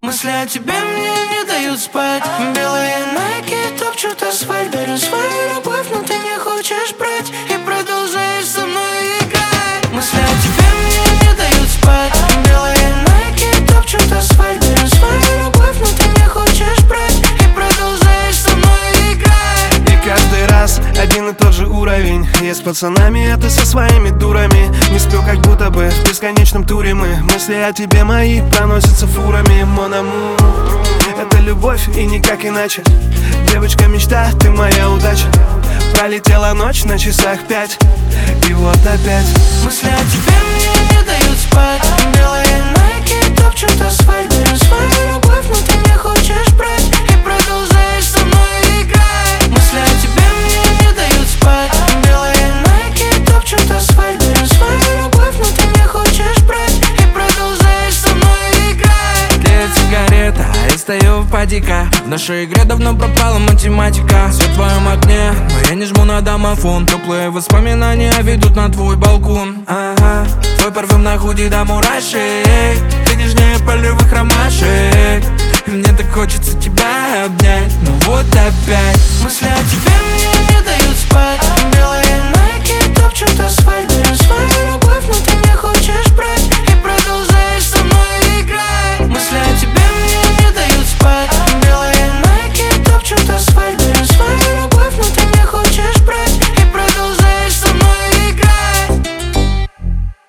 Мысли о тебе мне не дают спать. Белые найки топчут асфальт. Дарю свою любовь, но ты не хочешь брать и продолжаешь со мной играть. Мысли о тебе мне не дают спать. Белые найки топчут асфальт. Дарю свою любовь, но ты не хочешь брать и продолжаешь со мной играть. И каждый раз один и тот же уровень. Я с пацанами, а ты со своими дурами. Не сплю, как будто бы в бесконечном туре мы. Мысли о тебе мои проносятся фурами. Mon amour, это любовь и никак иначе. Девочка мечта, ты моя удача. Пролетела ночь на часах 5, и вот опять. Мысли о тебе мне не дают спать. Белые найки топчут асфальт. Дарю свою любовь, но ты не хочешь брать и продолжаешь со мной играть. Мысли о тебе мне не дают спать. Белые найки топчут асфальт. Дарю свою любовь, но ты не хочешь брать и продолжаешь со мной играть. Тлеет сигарета, а я стою в падика. В нашей игре давно пропала математика. Свет в твоем окне, но я не жму на домофон. Теплые воспоминания ведут на твой балкон. Ага, твой парфюм на худи до мурашек. Ты нежнее полевых ромашек. И мне так хочется тебя обнять, но вот опять. Мысли о